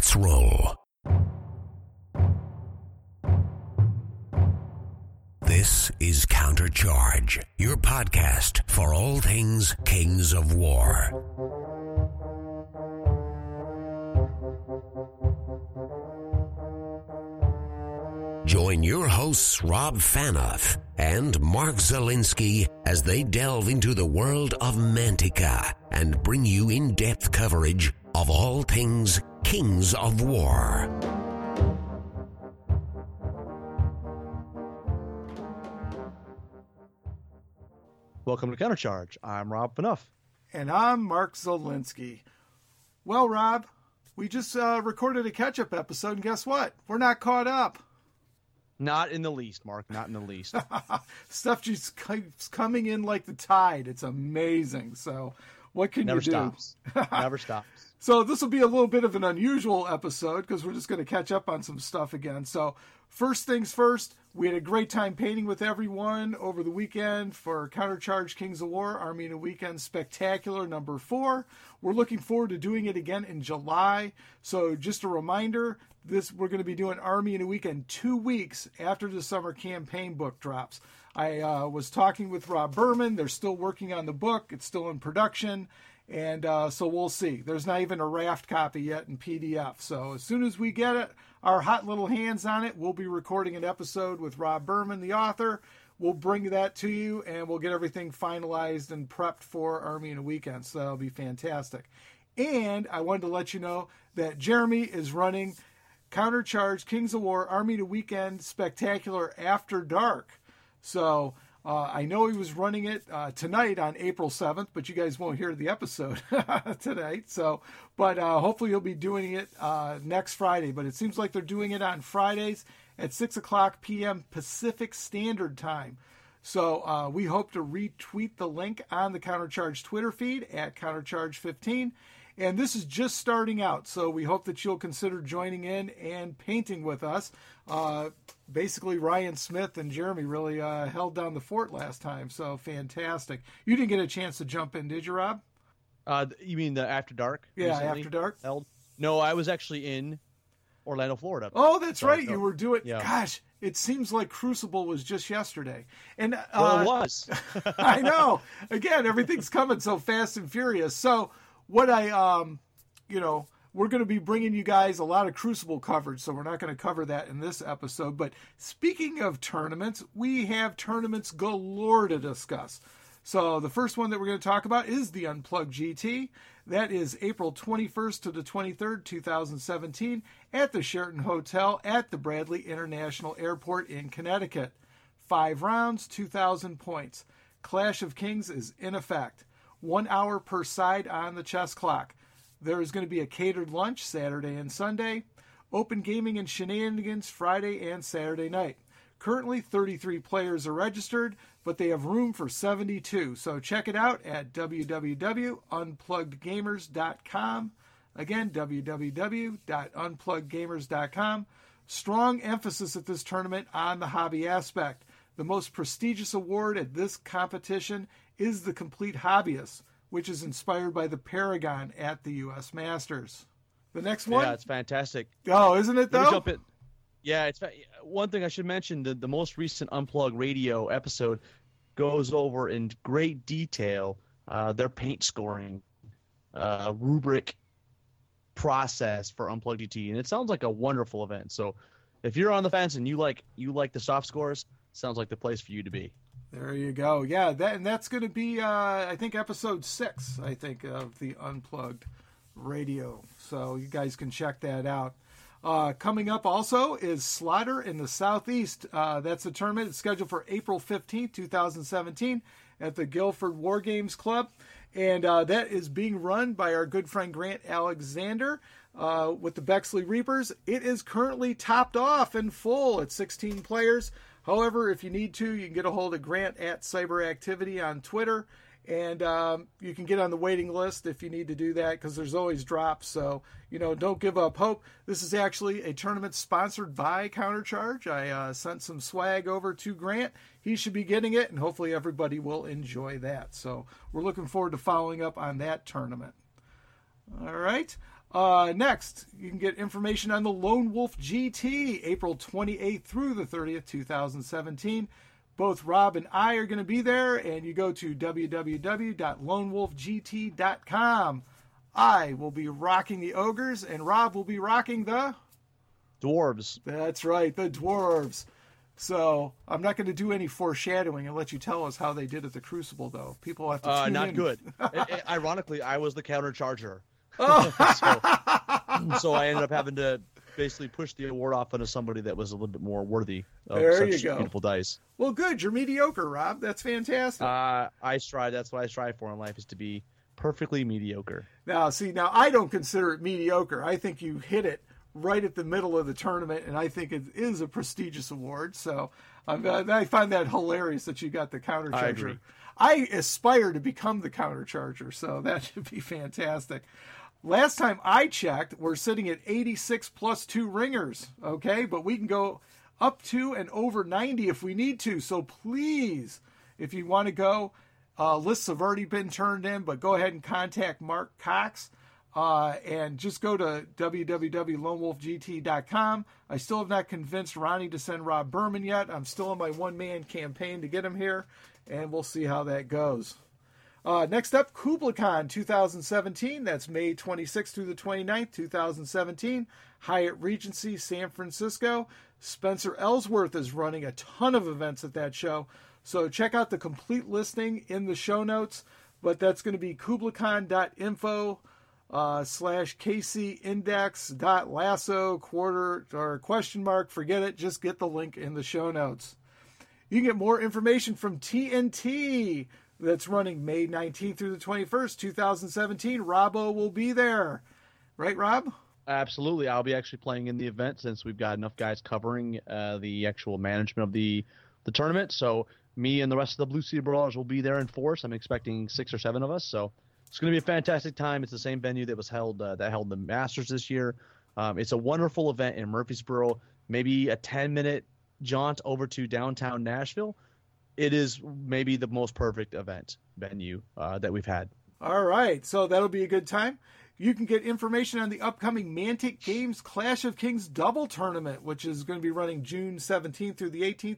Let's roll. This is Countercharge, your podcast for all things Kings of War. Join your hosts Rob Fanoff and Mark Zielinski as they delve into the world of Mantica and bring you in-depth coverage of all things Kings of War. Welcome to Countercharge. I'm Rob Fanoff. And I'm Mark Zielinski. Well, Rob, we just recorded a catch-up episode, and guess what? We're not caught up. Not in the least, Mark. Not in the least. Stuff just keeps coming in like the tide. It's amazing. So what can Never you do? stops. Never stops. So this will be a little bit of an unusual episode because we're just going to catch up on some stuff again. So first things first, we had a great time painting with everyone over the weekend for Countercharge Kings of War, Army in a Weekend Spectacular number 4. We're looking forward to doing it again in July. So just a reminder, we're going to be doing Army in a Weekend 2 weeks after the summer campaign book drops. I was talking with Rob Berman. They're still working on the book. It's still in production. And so we'll see. There's not even a raft copy yet in PDF. So as soon as we get it, our hot little hands on it, we'll be recording an episode with Rob Berman, the author. We'll bring that to you, and we'll get everything finalized and prepped for Army in a Weekend. So that'll be fantastic. And I wanted to let you know that Jeremy is running Countercharge Kings of War Army in a Weekend Spectacular After Dark. So I know he was running it tonight on April 7th, but you guys won't hear the episode tonight. But hopefully he'll be doing it next Friday. But it seems like they're doing it on Fridays at 6 o'clock p.m. Pacific Standard Time. So we hope to retweet the link on the Countercharge Twitter feed at Countercharge15. And this is just starting out, so we hope that you'll consider joining in and painting with us. Basically, Ryan Smith and Jeremy really held down the fort last time, so fantastic. You didn't get a chance to jump in, did you, Rob? You mean the After Dark? Yeah, After Dark. Held? No, I was actually in Orlando, Florida. Oh, that's right. You were doing... Yeah. Gosh, it seems like Crucible was just yesterday. And Well, it was. I know. Again, everything's coming so fast and furious. So what we're going to be bringing you guys a lot of Crucible coverage, so we're not going to cover that in this episode. But speaking of tournaments, we have tournaments galore to discuss. So the first one that we're going to talk about is the Unplugged GT. That is April 21st to the 23rd, 2017, at the Sheraton Hotel at the Bradley International Airport in Connecticut. 5 rounds, 2,000 points. Clash of Kings is in effect. 1 hour per side on the chess clock. There is going to be a catered lunch Saturday and Sunday. Open gaming and shenanigans Friday and Saturday night. Currently, 33 players are registered, but they have room for 72. So check it out at www.unpluggedgamers.com. Again, www.unpluggedgamers.com. Strong emphasis at this tournament on the hobby aspect. The most prestigious award at this competition is the Complete Hobbyist, which is inspired by the Paragon at the U.S. Masters. The next one? Yeah, it's fantastic. Oh, isn't it, though? Let me jump in. Yeah, it's one thing I should mention, the most recent Unplugged Radio episode goes over in great detail their paint scoring rubric process for Unplugged GT, and it sounds like a wonderful event. So if you're on the fence and you like the soft scores, sounds like the place for you to be. There you go. Yeah, that's going to be, I think, episode 6, I think, of the Unplugged Radio. So you guys can check that out. Coming up also is Slaughter in the Southeast. That's a tournament. It's scheduled for April 15th, 2017 at the Guilford War Games Club. And that is being run by our good friend Grant Alexander with the Bexley Reapers. It is currently topped off and full at 16 players. However, if you need to, you can get a hold of Grant at Cyberactivity on Twitter. And you can get on the waiting list if you need to do that, because there's always drops. So, don't give up hope. This is actually a tournament sponsored by Countercharge. I sent some swag over to Grant. He should be getting it, and hopefully everybody will enjoy that. So we're looking forward to following up on that tournament. All right. Next, you can get information on the Lone Wolf GT, April 28th through the 30th, 2017. Both Rob and I are going to be there, and you go to www.lonewolfgt.com. I will be rocking the ogres, and Rob will be rocking the dwarves. That's right, the dwarves. So I'm not going to do any foreshadowing and let you tell us how they did at the Crucible, though. People have to tune not in. Good. Ironically, I was the countercharger. Oh. So I ended up having to basically push the award off onto somebody that was a little bit more worthy of there such you go. beautiful dice. Well, good. You're mediocre, Rob. That's fantastic. I strive. That's what I strive for in life, is to be perfectly mediocre. Now I don't consider it mediocre. I think you hit it right at the middle of the tournament, and I think it is a prestigious award. So I find that hilarious that you got the countercharger. I aspire to become the countercharger, so that should be fantastic. Last time I checked, we're sitting at 86 plus 2 ringers, okay? But we can go up to and over 90 if we need to. So please, if you want to go, lists have already been turned in, but go ahead and contact Mark Cox. And just go to www.lonewolfgt.com. I still have not convinced Ronnie to send Rob Berman yet. I'm still on my one-man campaign to get him here, and we'll see how that goes. Next up, KublaCon 2017. That's May 26th through the 29th, 2017. Hyatt Regency, San Francisco. Spencer Ellsworth is running a ton of events at that show. So check out the complete listing in the show notes. But that's going to be kublacon.info /KC index.lasso question mark. Forget it. Just get the link in the show notes. You can get more information from TNT. That's running May 19th through the 21st, 2017. Robbo will be there. Right, Rob? Absolutely. I'll be actually playing in the event since we've got enough guys covering the actual management of the tournament. So me and the rest of the Blue Sea Brawlers will be there in force. I'm expecting 6 or 7 of us. So it's going to be a fantastic time. It's the same venue that was held the Masters this year. It's a wonderful event in Murfreesboro. Maybe a 10-minute jaunt over to downtown Nashville. It is maybe the most perfect event venue that we've had. All right, so that'll be a good time. You can get information on the upcoming Mantic Games Clash of Kings Double Tournament, which is going to be running June 17th through the 18th,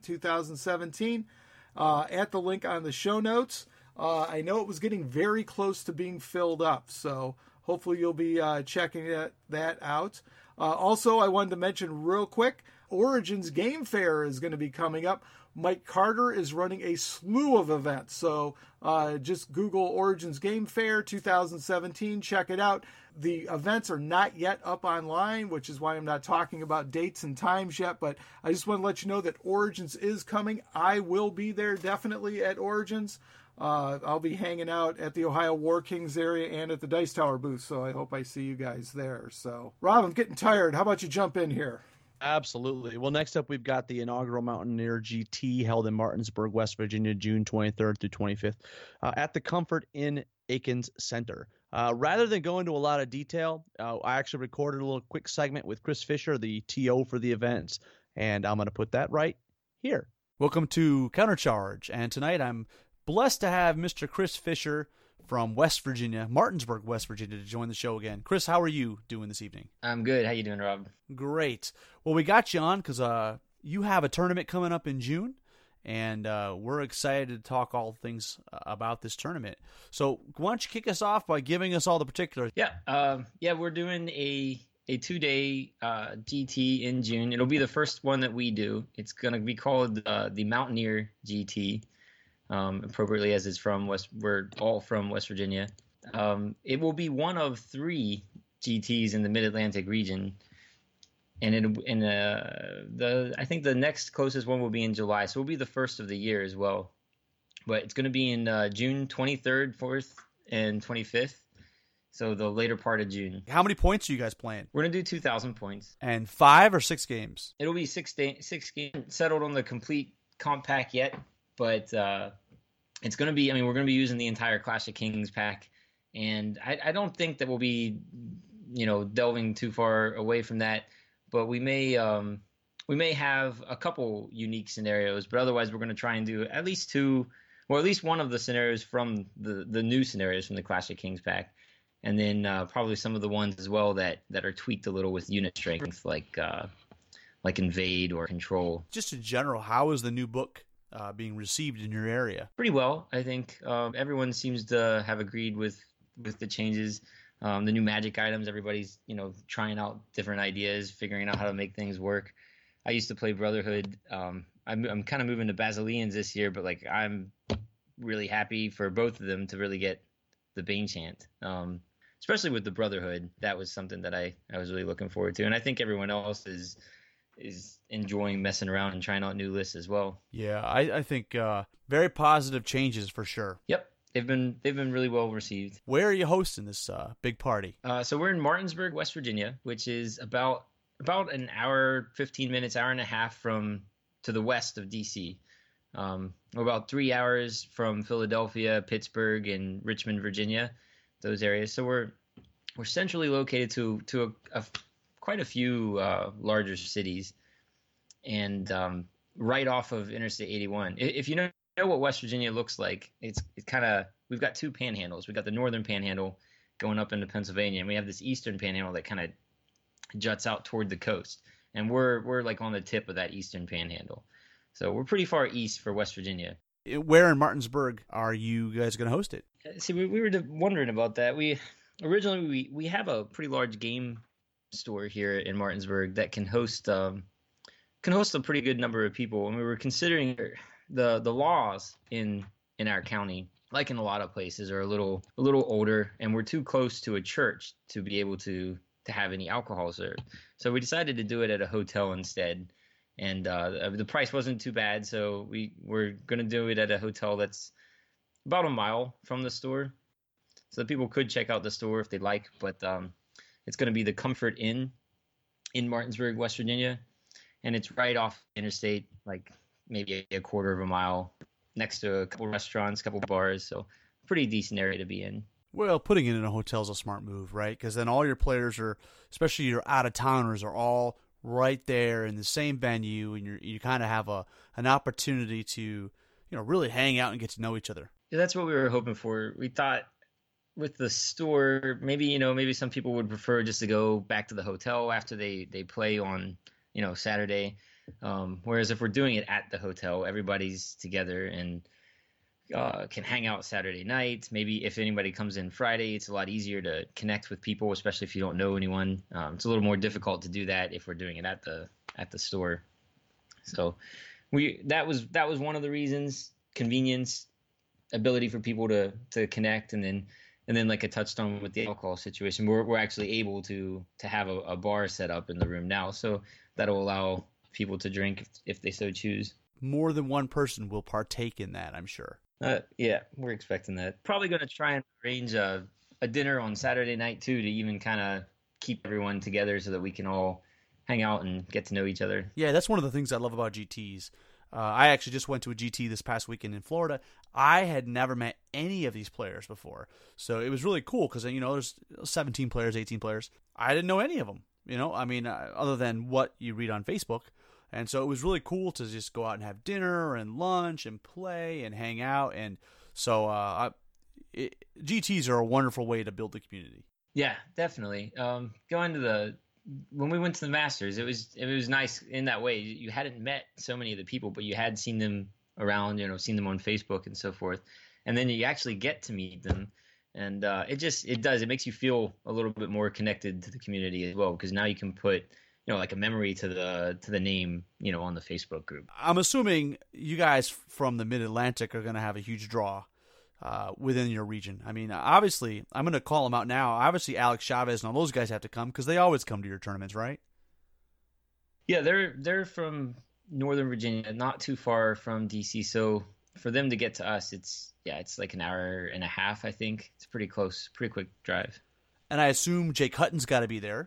2017, at the link on the show notes. I know it was getting very close to being filled up, so hopefully you'll be checking that out. Also, I wanted to mention real quick, Origins Game Fair is going to be coming up. Mike Carter is running a slew of events, so just Google Origins Game Fair 2017. Check it out. The events are not yet up online, which is why I'm not talking about dates and times yet, but I just want to let you know that Origins is coming. I will be there definitely at Origins. I'll be hanging out at the Ohio War Kings area and at the Dice Tower booth, so I hope I see you guys there. So, Rob, I'm getting tired. How about you jump in here? Absolutely. Well, next up, we've got the inaugural Mountaineer GT held in Martinsburg, West Virginia, June 23rd through 25th at the Comfort Inn Aikens Center. Rather than go into a lot of detail, I actually recorded a little quick segment with Chris Fisher, the TO for the events, and I'm going to put that right here. Welcome to Countercharge, and tonight I'm blessed to have Mr. Chris Fisher from West Virginia, Martinsburg, West Virginia, to join the show again. Chris, how are you doing this evening? I'm good. How you doing, Rob? Great. Well, we got you on because you have a tournament coming up in June, and we're excited to talk all things about this tournament. So why don't you kick us off by giving us all the particulars? Yeah, we're doing a 2-day GT in June. It'll be the first one that we do. It's going to be called the Mountaineer GT. Appropriately as it's from we're all from West Virginia. It will be one of 3 GTs in the Mid-Atlantic region, and I think the next closest one will be in July, so it'll be the first of the year as well. But it's going to be in June 23rd, 4th, and 25th, so the later part of June. How many points are you guys playing? We're going to do 2,000 points. And 5 or 6 games? It'll be 6 games. Settled on the complete comp pack yet, but it's going to be, we're going to be using the entire Clash of Kings pack, and I don't think that we'll be, delving too far away from that, but we may have a couple unique scenarios, but otherwise we're going to try and do at least 2, or at least one of the scenarios from the new scenarios from the Clash of Kings pack. and then probably some of the ones as well that are tweaked a little with unit strength, like Invade or Control. Just in general, how is the new book being received in your area? Pretty well, I think. Everyone seems to have agreed with the changes. The new magic items, everybody's trying out different ideas, figuring out how to make things work. I used to play Brotherhood. I'm kind of moving to Basileans this year, but like I'm really happy for both of them to really get the Bane Chant. Especially with the Brotherhood, that was something that I was really looking forward to, and I think everyone else is enjoying messing around and trying out new lists as well. Yeah, I think very positive changes for sure. Yep, they've been really well received. Where are you hosting this big party? So we're in Martinsburg, West Virginia, which is about an hour, 15 minutes, hour and a half to the west of DC. We're about 3 hours from Philadelphia, Pittsburgh, and Richmond, Virginia, those areas. So we're centrally located to quite a few larger cities, and right off of Interstate 81. If you know what West Virginia looks like, it's kind of, we've got two panhandles. We've got the northern panhandle going up into Pennsylvania, and we have this eastern panhandle that kind of juts out toward the coast, and we're like on the tip of that eastern panhandle. So we're pretty far east for West Virginia. Where in Martinsburg are you guys going to host it? See, we were wondering about that. We originally have a pretty large game store here in Martinsburg that can host a pretty good number of people, and we were considering the laws in our county, like in a lot of places, are a little older, and we're too close to a church to be able to have any alcohol served. So we decided to do it at a hotel instead, and the price wasn't too bad, so we're going to do it at a hotel that's about a mile from the store, so that people could check out the store if they'd like. But it's going to be the Comfort Inn in Martinsburg, West Virginia, and it's right off interstate, like maybe a quarter of a mile, next to a couple restaurants, a couple bars, so pretty decent area to be in. Well, putting it in a hotel is a smart move, right? Because then all your players are, especially your out-of-towners, are all right there in the same venue, and you kind of have an opportunity to really hang out and get to know each other. Yeah, that's what we were hoping for. We thought with the store, maybe some people would prefer just to go back to the hotel after they play on Saturday. Whereas if we're doing it at the hotel, everybody's together and can hang out Saturday night. Maybe if anybody comes in Friday, it's a lot easier to connect with people, especially if you don't know anyone. It's a little more difficult to do that if we're doing it at the store. So that was one of the reasons: convenience, ability for people to connect, and then like a touchstone with the alcohol situation, we're actually able to have a bar set up in the room now, so that'll allow people to drink if they so choose. More than one person will partake in that, I'm sure. Yeah, we're expecting that. Probably going to try and arrange a dinner on Saturday night too, to even kind of keep everyone together so that we can all hang out and get to know each other. Yeah, that's one of the things I love about GTs. I actually just went to a GT this past weekend in Florida. I had never met any of these players before, so it was really cool because there's 17 players, 18 players. I didn't know any of them. Other than what you read on Facebook. And so it was really cool to just go out and have dinner and lunch and play and hang out. And so GTs are a wonderful way to build the community. Yeah, definitely. When we went to the Masters, it was nice in that way. You hadn't met so many of the people, but you had seen them around, seen them on Facebook and so forth. And then you actually get to meet them. And it makes you feel a little bit more connected to the community as well, because now you can put like a memory to the name on the Facebook group. I'm assuming you guys from the Mid-Atlantic are going to have a huge draw within your region. I mean, obviously, I'm going to call them out now. Obviously, Alex Chavez and all those guys have to come because they always come to your tournaments, right? Yeah, they're from Northern Virginia, not too far from DC. So for them to get to us, it's like an hour and a half, I think. It's pretty close, pretty quick drive. And I assume Jake Hutton's got to be there.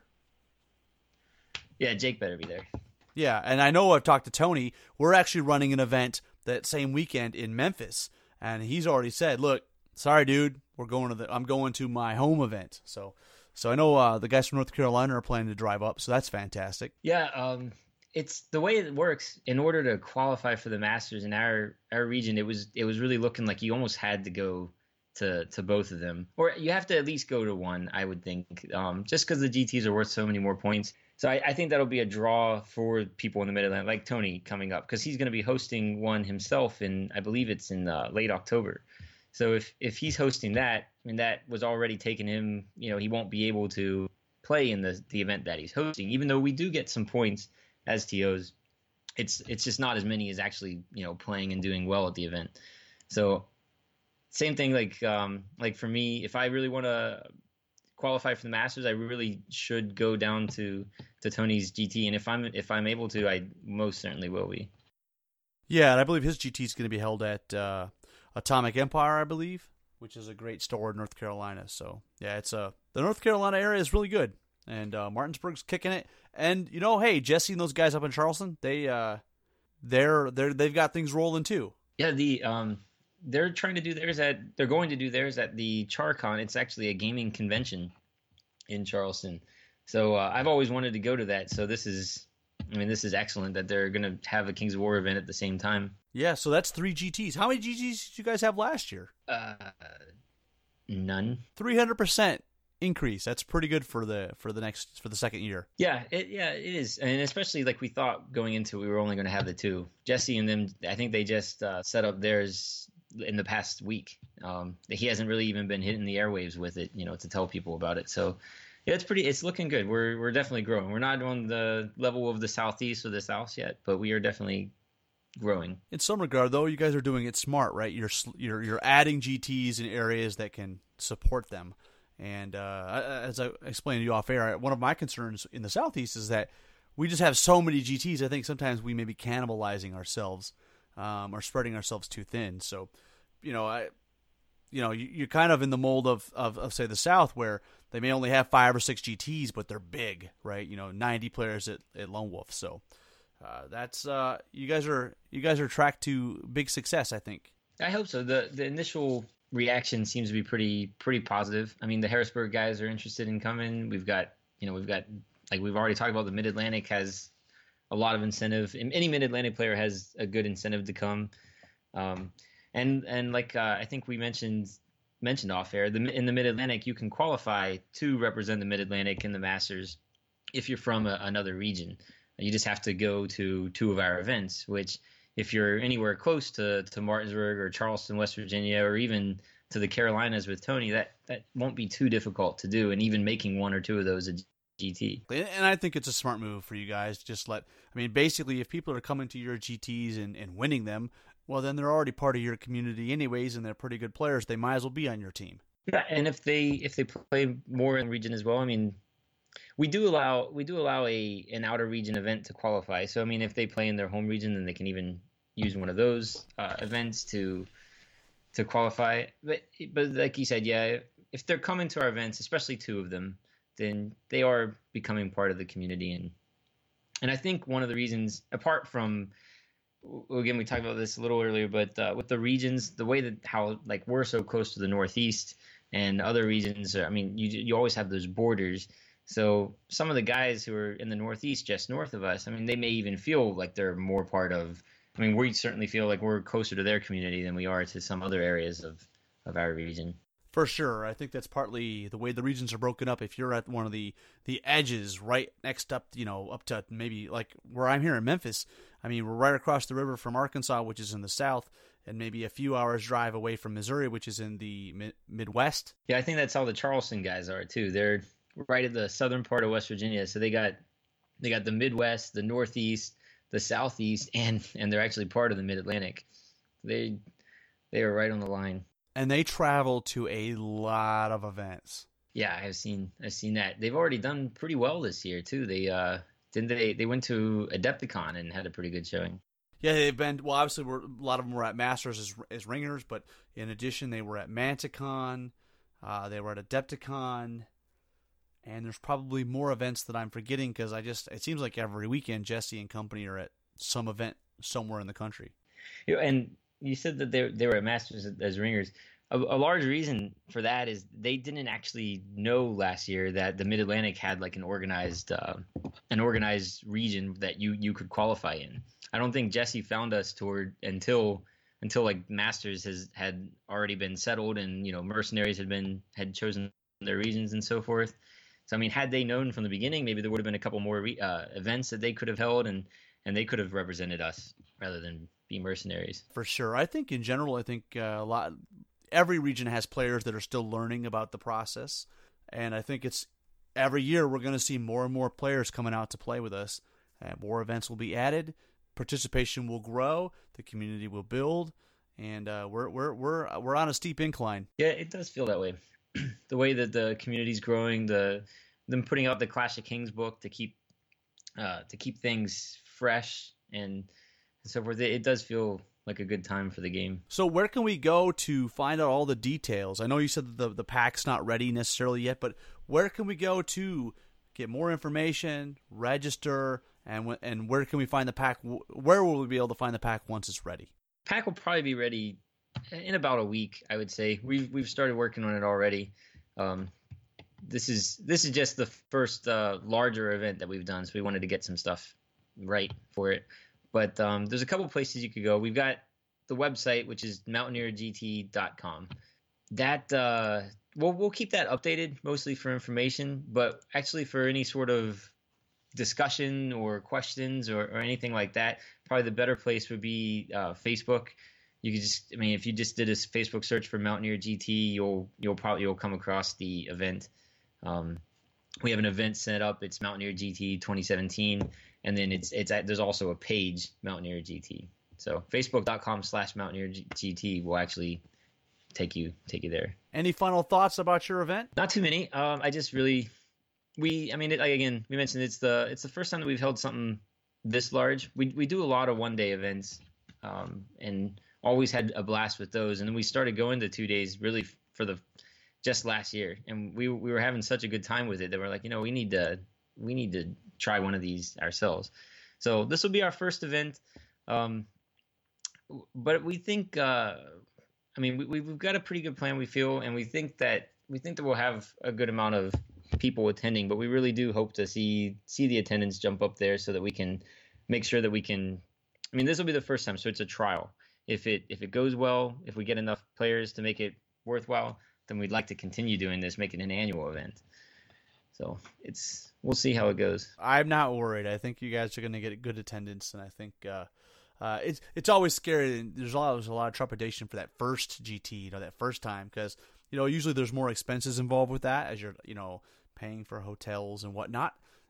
Yeah, Jake better be there. Yeah, and I know I've talked to Tony. We're actually running an event that same weekend in Memphis, and he's already said, "Look, sorry, dude, I'm going to my home event." So I know the guys from North Carolina are planning to drive up, so that's fantastic. Yeah, it's the way it works. In order to qualify for the Masters in our region, it was really looking like you almost had to go to both of them, or you have to at least go to one, I would think, just because the GTs are worth so many more points. So I think that'll be a draw for people in the Mid-Atlantic, like Tony coming up, because he's going to be hosting one himself in, I believe it's in late October. So if he's hosting that, I mean, that was already taking him, he won't be able to play in the event that he's hosting, even though we do get some points as TOs. It's just not as many as actually, playing and doing well at the event. So same thing, like for me, if I really want to qualify for the Masters, I really should go down to Tony's GT, and if I'm able to, I most certainly will be. Yeah, and I believe his GT is going to be held at Atomic Empire, I believe, which is a great store in North Carolina. So yeah, it's the North Carolina area is really good, and Martinsburg's kicking it. And hey, Jesse and those guys up in Charleston, they've got things rolling too. Yeah, they're trying to do theirs they're going to do theirs at the CharCon. It's actually a gaming convention in Charleston. So I've always wanted to go to that. So this is excellent that they're going to have a Kings of War event at the same time. Yeah, so that's 3 GTs. How many GTs did you guys have last year? None. 300% increase. That's pretty good for the second year. Yeah, it is. And especially like we thought going into it, we were only going to have the 2. Jesse and them, I think they just set up theirs in the past week. He hasn't really even been hitting the airwaves with it, to tell people about it. So yeah, it's looking good. We're definitely growing. We're not on the level of the Southeast or the South yet, but we are definitely growing. In some regard, though, you guys are doing it smart, right? You're adding GTs in areas that can support them. And as I explained to you off air, one of my concerns in the Southeast is that we just have so many GTs. I think sometimes we may be cannibalizing ourselves or spreading ourselves too thin. So, you're kind of in the mold of say the South, where they may only have 5 or 6 GTs, but they're big, right? 90 players at Lone Wolf. So that's you guys are tracked to big success, I think. I hope so. The initial reaction seems to be pretty positive. I mean, the Harrisburg guys are interested in coming. We've got like we've already talked about, the Mid-Atlantic has a lot of incentive. Any Mid-Atlantic player has a good incentive to come. And like I think we mentioned off air, in the Mid-Atlantic, you can qualify to represent the Mid-Atlantic in the Masters if you're from another region. You just have to go to 2 of our events, which if you're anywhere close to Martinsburg or Charleston, West Virginia, or even to the Carolinas with Tony, that won't be too difficult to do, and even making 1 or 2 of those a GT. And I think it's a smart move for you guys. Basically, if people are coming to your GTs and winning them, well, then they're already part of your community anyways, and they're pretty good players. They might as well be on your team. Yeah, and if they play more in the region as well, I mean, we do allow an outer region event to qualify. So I mean, if they play in their home region, then they can even use one of those events to qualify. But like you said, yeah, if they're coming to our events, especially 2 of them, then they are becoming part of the community. And I think one of the reasons, apart from, again, we talked about this a little earlier, but with the regions, the way that how like we're so close to the Northeast and other regions, I mean, you always have those borders. So some of the guys who are in the Northeast, just north of us, I mean, they may even feel like they're more part of. I mean, we certainly feel like we're closer to their community than we are to some other areas of our region. For sure. I think that's partly the way the regions are broken up. If you're at one of the edges right next up, up to maybe like where I'm here in Memphis, I mean, we're right across the river from Arkansas, which is in the south, and maybe a few hours drive away from Missouri, which is in the Midwest. Yeah, I think that's how the Charleston guys are too. They're right at the southern part of West Virginia. So they got the Midwest, the Northeast, the Southeast, and they're actually part of the Mid-Atlantic. They are right on the line. And they travel to a lot of events. Yeah, I've seen that. They've already done pretty well this year too. They went to Adepticon and had a pretty good showing. Yeah, they've been, well, obviously a lot of them were at Masters as ringers, but in addition they were at Manticon, they were at Adepticon, and there's probably more events that I'm forgetting because it seems like every weekend Jesse and company are at some event somewhere in the country. And you said that they were at Masters as ringers. A large reason for that is they didn't actually know last year that the Mid-Atlantic had like an organized region that you could qualify in. I don't think Jesse found us until until like Masters had already been settled, and Mercenaries had chosen their regions and so forth. So I mean, had they known from the beginning, maybe there would have been a couple more events that they could have held, and they could have represented us rather than be Mercenaries. For sure. I think in general, every region has players that are still learning about the process, and I think it's every year we're going to see more and more players coming out to play with us. More events will be added, participation will grow, the community will build, and we're on a steep incline. Yeah, it does feel that way. The way that the community's growing, them putting out the Clash of Kings book to keep things fresh and so forth. It does feel like a good time for the game. So where can we go to find out all the details? I know you said that the pack's not ready necessarily yet, but where can we go to get more information, register, and where can we find the pack? Where will we be able to find the pack once it's ready? Pack will probably be ready in about a week, I would say. We've started working on it already. This is just the first larger event that we've done, so we wanted to get some stuff right for it. But there's a couple places you could go. We've got the website, which is mountaineergt.com. That we'll keep that updated mostly for information, but actually for any sort of discussion or questions or anything like that, probably the better place would be Facebook. You could if you just did a Facebook search for Mountaineer GT, you'll come across the event. We have an event set up. It's Mountaineer GT 2017, and then there's also a page, Mountaineer GT. So Facebook.com/Mountaineer GT will actually take you there. Any final thoughts about your event? Not too many. I just really we mentioned it's the first time that we've held something this large. We do a lot of one-day events, and always had a blast with those. And then we started going to 2 days really for just last year, and we were having such a good time with it that we're like, we need to try one of these ourselves. So this will be our first event, but we think we've got a pretty good plan, we feel, and we think that we'll have a good amount of people attending, but we really do hope to see the attendance jump up there so that we can make sure that we can. This will be the first time, so it's a trial. If it goes well, if we get enough players to make it worthwhile, then we'd like to continue doing this, make it an annual event. So we'll see how it goes. I'm not worried. I think you guys are going to get good attendance, and I think it's always scary. And there's always a lot of trepidation for that first GT, that first time, because usually there's more expenses involved with that as you're paying for hotels and whatnot.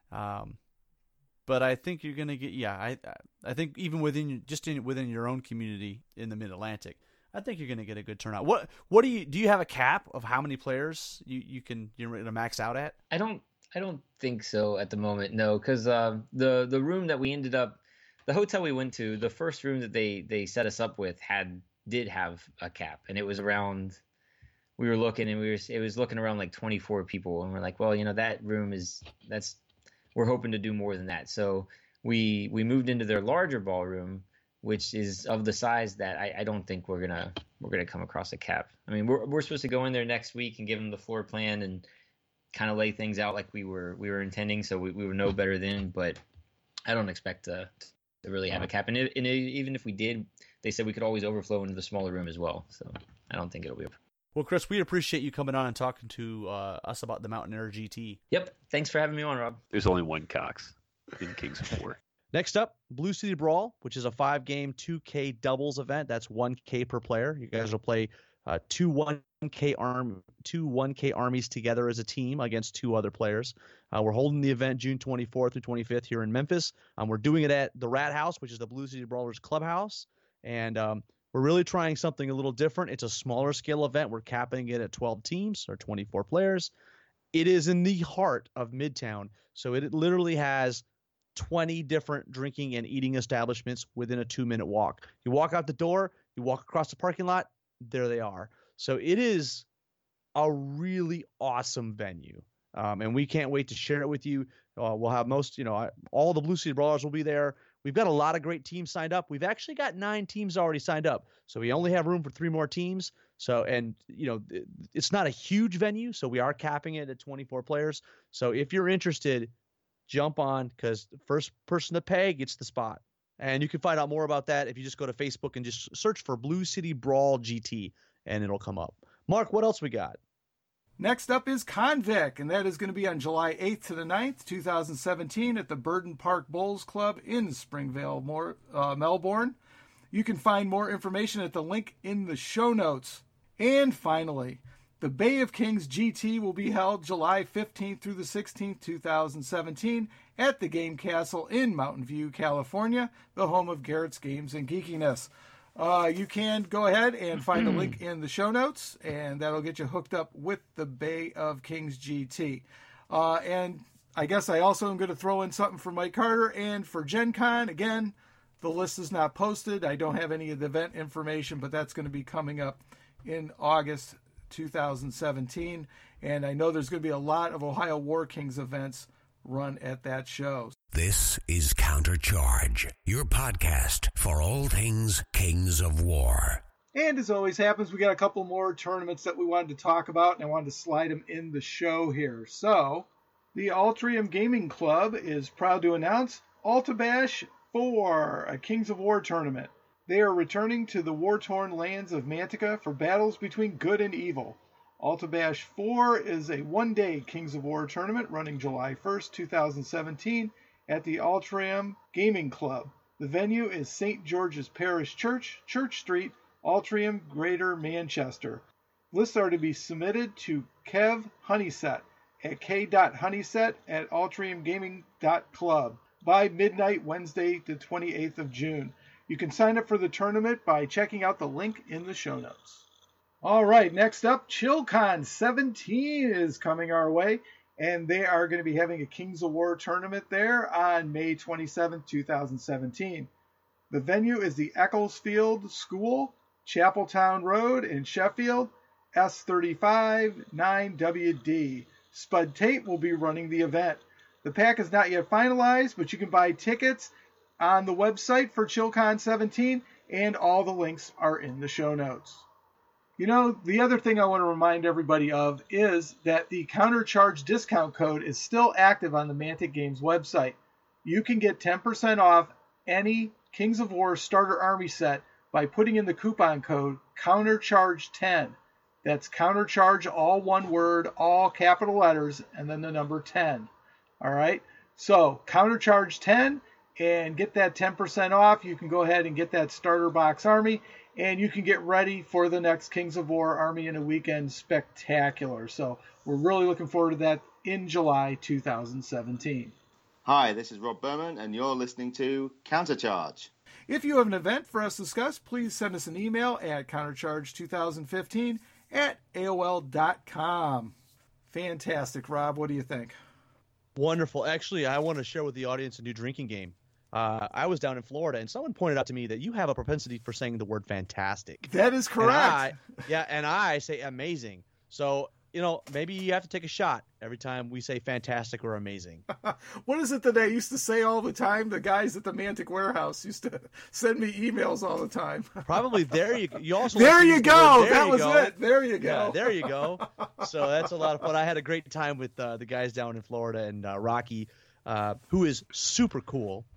But I think you're going to get I think even within your own community in the Mid-Atlantic, I think you're going to get a good turnout. What do you have a cap of how many players you're going to max out at? I don't think so at the moment. No, because the room that we ended up, the hotel we went to, the first room that they set us up with did have a cap, and it was around. We were looking, and it was looking around like 24 people, and we're like, well, that room we're hoping to do more than that. So we moved into their larger ballroom, which is of the size that I don't think we're gonna come across a cap. We're supposed to go in there next week and give them the floor plan and kind of lay things out like we were intending. So we would know better then, but I don't expect to really have a cap. And even if we did, they said we could always overflow into the smaller room as well. So I don't think it'll be a problem. Well, Chris, we appreciate you coming on and talking to us about the Mountaineer GT. Yep. Thanks for having me on, Rob. There's only one Cox in Kings of War. Next up, Blue City Brawl, which is a 5-game 2K doubles event. That's 1K per player. You guys will play two 1K armies together as a team against 2 other players. We're holding the event June 24th through 25th here in Memphis. We're doing it at the Rat House, which is the Blue City Brawlers Clubhouse. And we're really trying something a little different. It's a smaller scale event. We're capping it at 12 teams or 24 players. It is in the heart of Midtown, so it literally has 20 different drinking and eating establishments within a 2-minute walk. You walk out the door, you walk across the parking lot, there they are. So it is a really awesome venue, and we can't wait to share it with you. We'll have all the Blue City Brawlers will be there. We've got a lot of great teams signed up. We've actually got 9 teams already signed up, so we only have room for 3 more teams. So, and it's not a huge venue, so we are capping it at 24 players. So if you're interested, jump on, because the first person to pay gets the spot. And you can find out more about that if you just go to Facebook and just search for Blue City Brawl GT, and it'll come up. Mark, what else we got? Next up is Convic, and that is going to be on July 8th to the 9th, 2017 at the Burden Park Bowls Club in Springvale, Melbourne. You can find more information at the link in the show notes. And finally, the Bay of Kings GT will be held July 15th through the 16th, 2017 at the Game Castle in Mountain View, California, the home of Garrett's Games and Geekiness. You can go ahead and find a link in the show notes, and that'll get you hooked up with the Bay of Kings GT. And I guess I also am going to throw in something for Mike Carter and for Gen Con. Again, the list is not posted. I don't have any of the event information, but that's going to be coming up in August 2017. And I know there's going to be a lot of Ohio War Kings events run at that show. This is Countercharge, your podcast for all things Kings of War. And as always happens, we got a couple more tournaments that we wanted to talk about, and I wanted to slide them in the show here. So, the Altrium Gaming Club is proud to announce Altabash 4, a Kings of War tournament. They are returning to the war-torn lands of Mantica for battles between good and evil. Altabash 4 is a one-day Kings of War tournament running July 1st, 2017 at the Altrium Gaming Club. The venue is St. George's Parish Church, Church Street, Altrium, Greater Manchester. Lists are to be submitted to Kev Honeyset at k.honeyset@altriumgaming.club by midnight Wednesday, the 28th of June. You can sign up for the tournament by checking out the link in the show notes. All right, next up, ChillCon 17 is coming our way, and they are going to be having a Kings of War tournament there on May 27th, 2017. The venue is the Ecclesfield School, Chapeltown Road in Sheffield, S35 9WD. Spud Tate will be running the event. The pack is not yet finalized, but you can buy tickets on the website for ChillCon 17, and all the links are in the show notes. You know, the other thing I want to remind everybody of is that the Countercharge discount code is still active on the Mantic Games website. You can get 10% off any Kings of War starter army set by putting in the coupon code COUNTERCHARGE10. That's COUNTERCHARGE, all one word, all capital letters, and then the number 10. All right? So, COUNTERCHARGE10, and get that 10% off. You can go ahead and get that starter box army, and you can get ready for the next Kings of War Army in a Weekend Spectacular. So we're really looking forward to that in July 2017. Hi, this is Rob Berman, and you're listening to Countercharge. If you have an event for us to discuss, please send us an email at countercharge2015@aol.com. Fantastic, Rob. What do you think? Wonderful. Actually, I want to share with the audience a new drinking game. I was down in Florida, and someone pointed out to me that you have a propensity for saying the word fantastic. That is correct. And I say amazing. So, you know, maybe you have to take a shot every time we say fantastic or amazing. What is it that I used to say all the time? The guys at the Mantic Warehouse used to send me emails all the time. Probably there you go. You also there you go. There that you was go. it. There you go. Yeah, there you go. So that's a lot of fun. I had a great time with the guys down in Florida, and Rocky, who is super cool.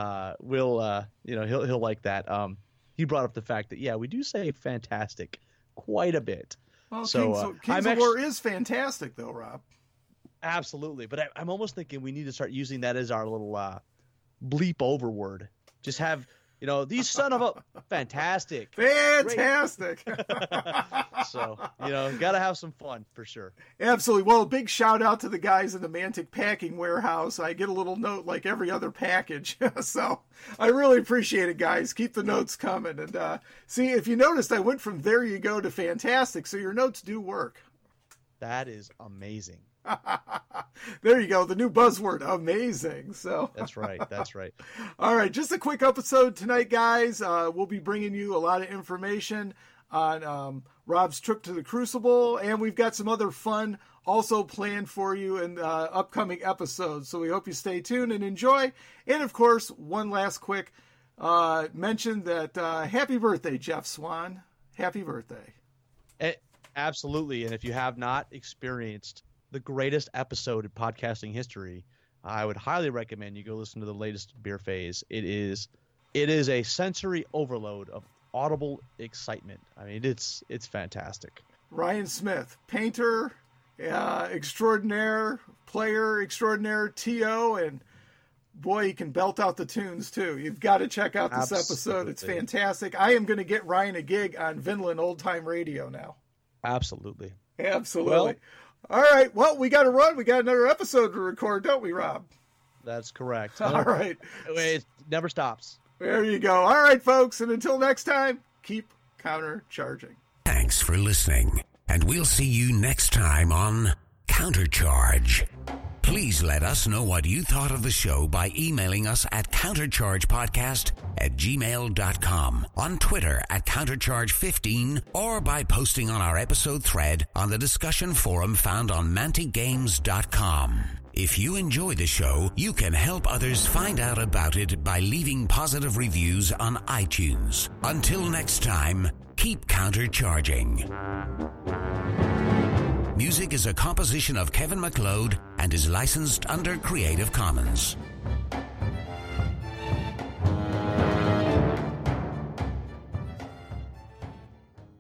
He'll like that. He brought up the fact that, yeah, we do say fantastic quite a bit. Well, So Kings of War is fantastic, though, Rob. Absolutely. But I'm almost thinking we need to start using that as our little bleep over word. Just have, these son of a fantastic. Fantastic. So, got to have some fun for sure. Absolutely. Well, a big shout out to the guys in the Mantic Packing Warehouse. I get a little note like every other package. So I really appreciate it, guys. Keep the notes coming. And see, if you noticed, I went from there you go to fantastic. So your notes do work. That is amazing. There you go. The new buzzword, amazing. So That's right. All right. Just a quick episode tonight, guys. We'll be bringing you a lot of information on Rob's trip to the Crucible, and we've got some other fun also planned for you in upcoming episodes. So we hope you stay tuned and enjoy. And of course, one last quick mention that happy birthday, Jeff Swan. Happy birthday. Absolutely. And if you have not experienced the greatest episode in podcasting history, I would highly recommend you go listen to the latest Beer Phase. It is it is a sensory overload of audible excitement. I mean, it's fantastic. Ryan Smith, painter extraordinaire, player extraordinaire, TO, and boy, he can belt out the tunes too. You've got to check out this episode. It's fantastic. I am going to get Ryan a gig on Vinland Old Time Radio now. Absolutely. All right. Well, we got to run. We got another episode to record, don't we, Rob? That's correct. All right. It never stops. There you go. All right, folks. And until next time, keep countercharging. Thanks for listening, and we'll see you next time on Countercharge. Please let us know what you thought of the show by emailing us at counterchargepodcast@gmail.com, on Twitter @countercharge15, or by posting on our episode thread on the discussion forum found on manticgames.com. If you enjoy the show, you can help others find out about it by leaving positive reviews on iTunes. Until next time, keep countercharging. Music is a composition of Kevin MacLeod and is licensed under Creative Commons.